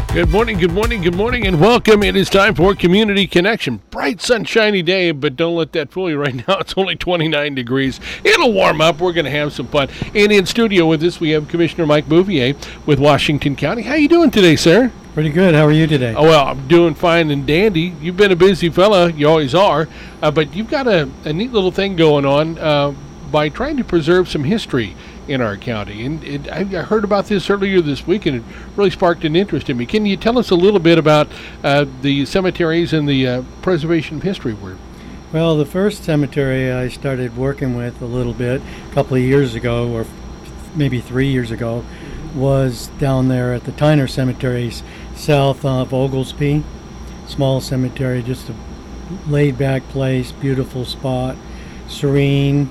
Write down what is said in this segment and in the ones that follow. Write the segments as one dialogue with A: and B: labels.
A: Good morning, and welcome. It is time for Community Connection. Bright, sunshiny day, but don't let that fool you right now. It's only 29 degrees. It'll warm up. We're going to have some fun. And in studio with us, we have Commissioner Mike Bouvier with Washington County. How you doing today, sir?
B: Pretty good. How are you today?
A: Oh, well, I'm doing fine and dandy. You've been a busy fella. You always are. But you've got a neat little thing going on by trying to preserve some history in our county. And I heard about this earlier this week, and it really sparked an interest in me. Can you tell us a little bit about the cemeteries and the preservation of history work?
B: Well, the first cemetery I started working with a little bit a couple of years ago, or maybe 3 years ago, was down there at the Tyner Cemeteries, south of Oglesby. Small cemetery, just a laid-back place, beautiful spot, serene,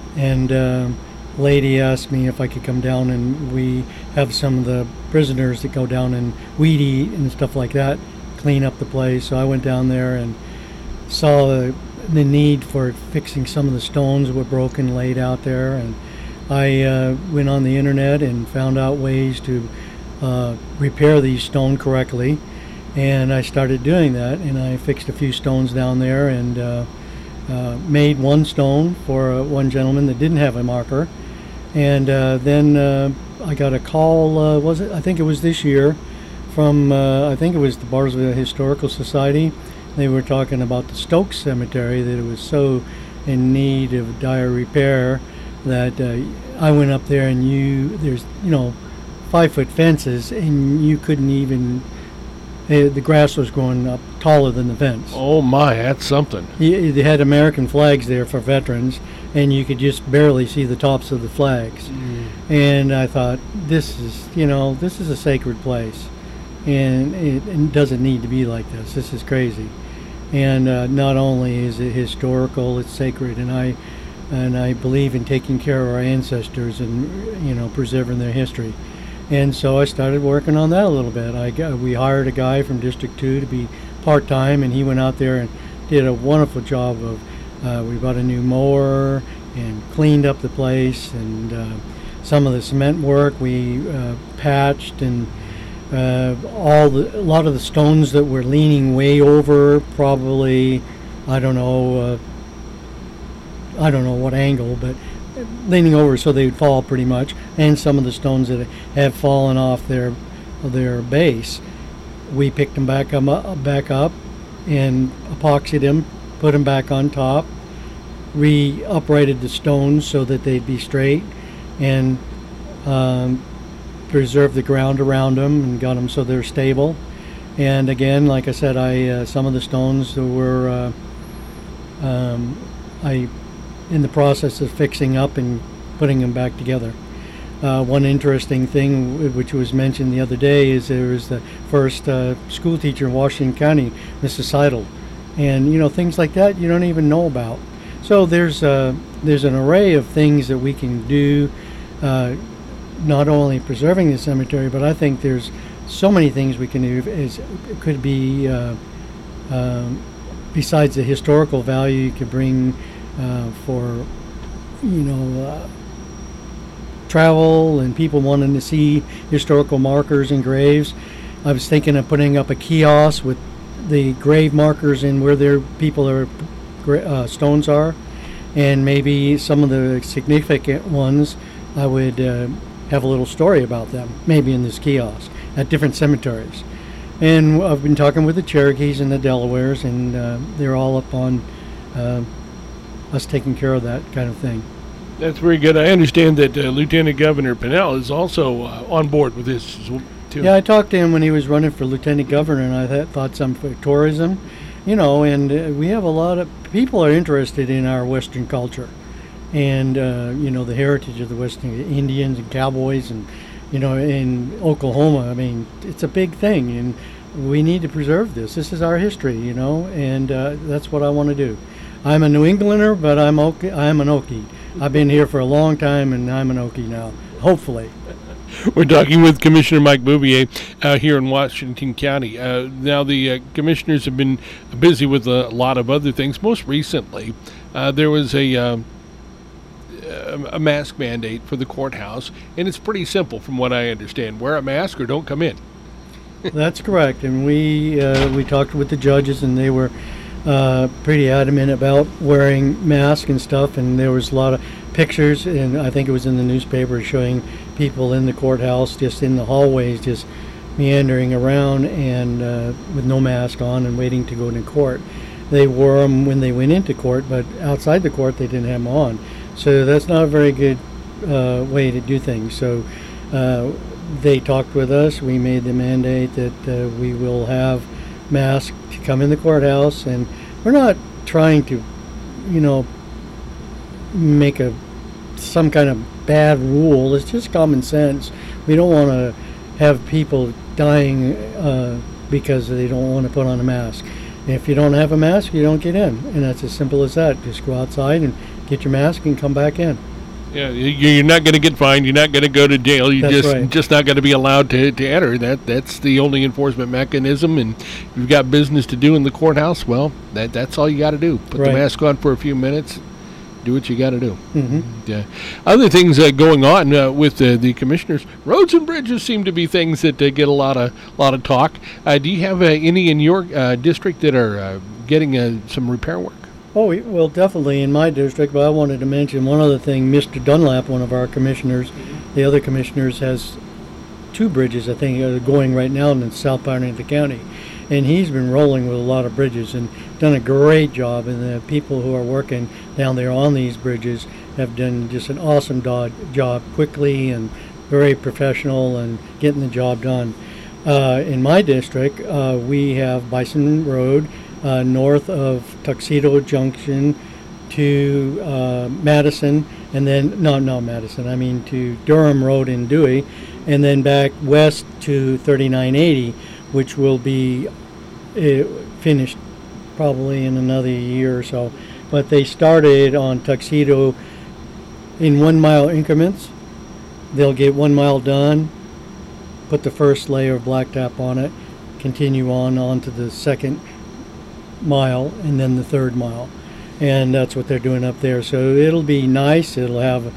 B: and lady asked me if I could come down, and we have some of the prisoners that go down and weed eat and stuff like that, clean up the place. So I went down there and saw the need for fixing some of the stones that were broken, laid out there, and I went on the internet and found out ways to repair these stone correctly, and I started doing that, and I fixed a few stones down there and made one stone for one gentleman that didn't have a marker. And then I got a call, I think it was this year, from, I think it was the Bartlesville Historical Society. They were talking about the Stokes Cemetery, that it was so in need of dire repair that I went up there, and there's 5-foot fences, and you couldn't even, the grass was growing up taller than the fence.
A: Oh my, that's something.
B: They had American flags there for veterans, and you could just barely see the tops of the flags. And I thought, this is a sacred place, and it doesn't need to be like this. This is crazy. And not only is it historical, it's sacred, and I believe in taking care of our ancestors and preserving their history. And so I started working on that a little bit. We hired a guy from District 2 to be part-time, and he went out there and did a wonderful job of, we bought a new mower and cleaned up the place, and some of the cement work we patched, and a lot of the stones that were leaning way over, probably, I don't know what angle, but leaning over so they would fall pretty much, and some of the stones that have fallen off their base, we picked them back up and epoxied them, put them back on top, uprighted the stones so that they'd be straight, and preserved the ground around them and got them so they're stable. And again, like I said, some of the stones that were in the process of fixing up and putting them back together. One interesting thing which was mentioned the other day is there was the first school teacher in Washington County, Mrs. Seidel, and things like that you don't even know about. So there's an array of things that we can do, not only preserving the cemetery, but I think there's so many things we can do. It could be besides the historical value you could bring for travel and people wanting to see historical markers and graves. I was thinking of putting up a kiosk with the grave markers and where their stones are, and maybe some of the significant ones I would have a little story about them, maybe in this kiosk at different cemeteries. And I've been talking with the Cherokees and the Delawares, and they're all up on us taking care of that kind of thing.
A: That's very good. I understand that Lieutenant Governor Pinnell is also on board with this too.
B: Yeah, I talked to him when he was running for Lieutenant Governor, and I thought some for tourism, and we have a lot of people are interested in our Western culture, and the heritage of the Western Indians and cowboys, and in Oklahoma. I mean, it's a big thing, and we need to preserve this. This is our history, and that's what I want to do. I'm a New Englander, but I'm an Okie. I've been here for a long time, and I'm an Okie now, hopefully.
A: We're talking with Commissioner Mike Bouvier here in Washington County. Now, the commissioners have been busy with a lot of other things. Most recently, there was a mask mandate for the courthouse, and it's pretty simple from what I understand. Wear a mask or don't come in.
B: That's correct. And we talked with the judges, and they were pretty adamant about wearing masks and stuff. And there was a lot of pictures, and I think it was in the newspaper, showing people in the courthouse, just in the hallways, just meandering around and with no mask on and waiting to go to court. They wore them when they went into court, but outside the court they didn't have them on. So that's not a very good way to do things. So they talked with us. We made the mandate that we will have masks to come in the courthouse, and we're not trying to, make some kind of bad rule. It's just common sense. We don't want to have people dying because they don't want to put on a mask. If you don't have a mask, you don't get in, and that's as simple as that. Just go outside and get your mask and come back in.
A: Yeah, you're not going to get fined. You're not going to go to jail. You're just not going to be allowed to enter. That's the only enforcement mechanism. And if you've got business to do in the courthouse, well, that's all you got to do. Put the mask on for a few minutes. Do what you got to do.
B: Mm-hmm.
A: Other things going on with the commissioners, roads and bridges seem to be things that get a lot of talk. Do you have any in your district that are getting some repair work?
B: Oh, well, definitely in my district. But I wanted to mention one other thing. Mr. Dunlap, one of our commissioners, the other commissioners, has 2 bridges, I think, going right now in the south part of the county. And he's been rolling with a lot of bridges and done a great job. And the people who are working down there on these bridges have done just an awesome job, quickly and very professional and getting the job done. In my district, we have Bison Road north of Tuxedo Junction to Madison, and then not Madison, I mean to Durham Road in Dewey, and then back west to 3980, which will be finished probably in another year or so. But they started on Tuxedo in 1 mile increments. They'll get 1 mile done, put the first layer of blacktop on it, continue on to the second mile, and then the third mile. And that's what they're doing up there. So it'll be nice. It'll have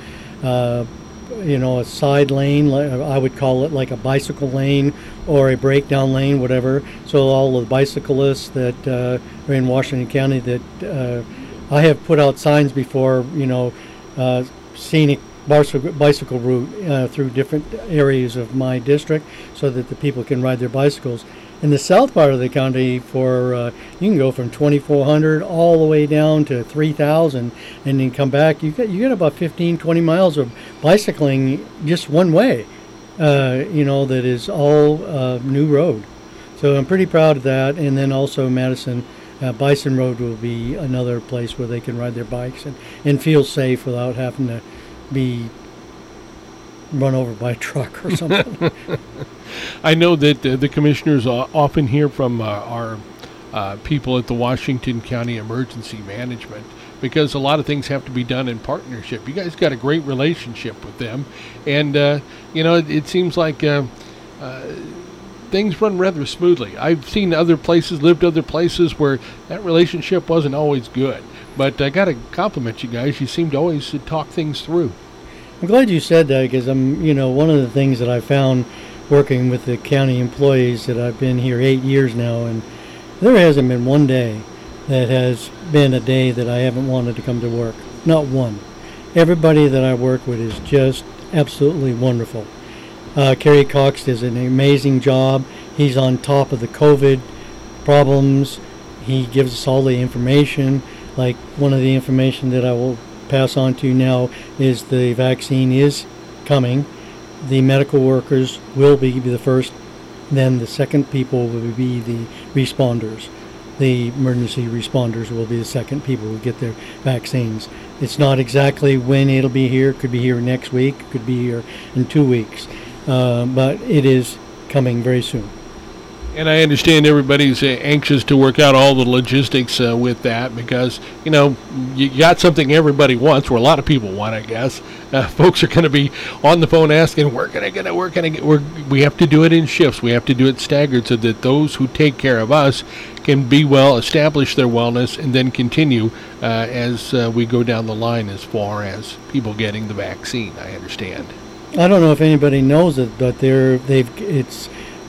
B: a side lane, I would call it like a bicycle lane or a breakdown lane, whatever. So all the bicyclists that are in Washington County, that I have put out signs before, scenic bicycle route through different areas of my district so that the people can ride their bicycles. In the south part of the county, you can go from 2,400 all the way down to 3,000, and then come back. You get about 15-20 miles of bicycling just one way. That is all new road. So I'm pretty proud of that. And then also Madison Bison Road will be another place where they can ride their bikes and feel safe without having to be run over by a truck or something.
A: I know that the commissioners often hear from our people at the Washington County Emergency Management, because a lot of things have to be done in partnership. You guys got a great relationship with them, and it seems like things run rather smoothly. I've seen lived other places where that relationship wasn't always good, but I got to compliment you guys. You seem to always talk things through.
B: I'm glad you said that, because one of the things that I found working with the county employees, that I've been here 8 years now, and there hasn't been one day that has been a day that I haven't wanted to come to work. Not one. Everybody that I work with is just absolutely wonderful. Kerry Cox does an amazing job. He's on top of the COVID problems. He gives us all the information. Like, one of the information that I will pass on to you now is the vaccine is coming. The medical workers will be the first, then the second people will be the responders. The emergency responders will be the second people who get their vaccines. It's not exactly when it'll be here. It could be here next week, it could be here in 2 weeks, but it is coming very soon.
A: And I understand everybody's anxious to work out all the logistics with that, because, you got something everybody wants, or a lot of people want, I guess. Folks are going to be on the phone asking, where can I get it? We have to do it in shifts. We have to do it staggered so that those who take care of us can be well, establish their wellness, and then continue as we go down the line as far as people getting the vaccine, I understand.
B: I don't know if anybody knows it, but it's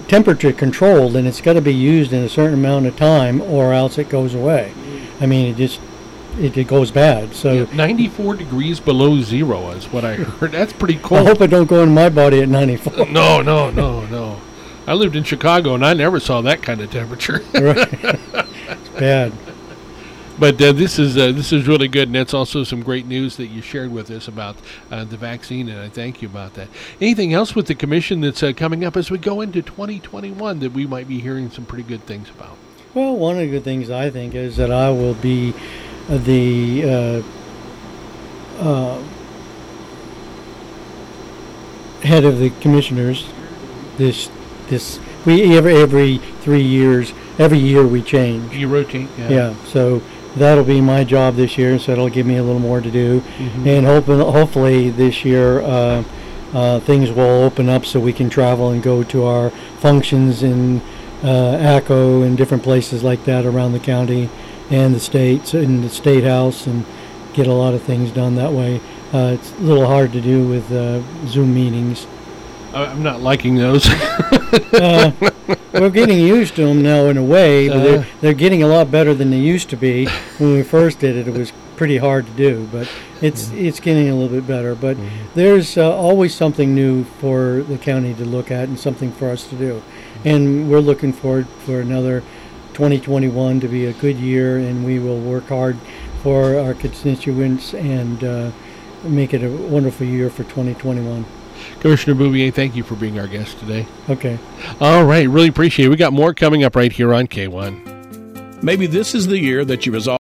B: temperature controlled, and it's got to be used in a certain amount of time, or else it goes away. I mean, it goes bad. So
A: 94 degrees below zero is what I heard. That's pretty
B: I
A: cold.
B: hope it don't go in my body at 94.
A: No. I lived in Chicago, and I never saw that kind of temperature.
B: Right. It's bad.
A: But this is really good, and that's also some great news that you shared with us about the vaccine, and I thank you about that. Anything else with the commission that's coming up as we go into 2021 that we might be hearing some pretty good things about?
B: Well, one of the good things I think is that I will be the head of the commissioners. Every 3 years, every year we change.
A: You rotate,
B: yeah. So that'll be my job this year, so it'll give me a little more to do. And hopefully this year things will open up so we can travel and go to our functions in ACO and different places like that around the county and the states and the state house, and get a lot of things done that way. It's a little hard to do with Zoom meetings.
A: I'm not liking those.
B: We're getting used to them now in a way, but they're getting a lot better than they used to be. When we first did it, it was pretty hard to do, but it's getting a little bit better. But there's always something new for the county to look at and something for us to do. And we're looking forward for another 2021 to be a good year, and we will work hard for our constituents and make it a wonderful year for 2021.
A: Commissioner Bouvier, thank you for being our guest today.
B: Okay.
A: All right, really appreciate it. We got more coming up right here on K1.
C: Maybe this is the year that you resolve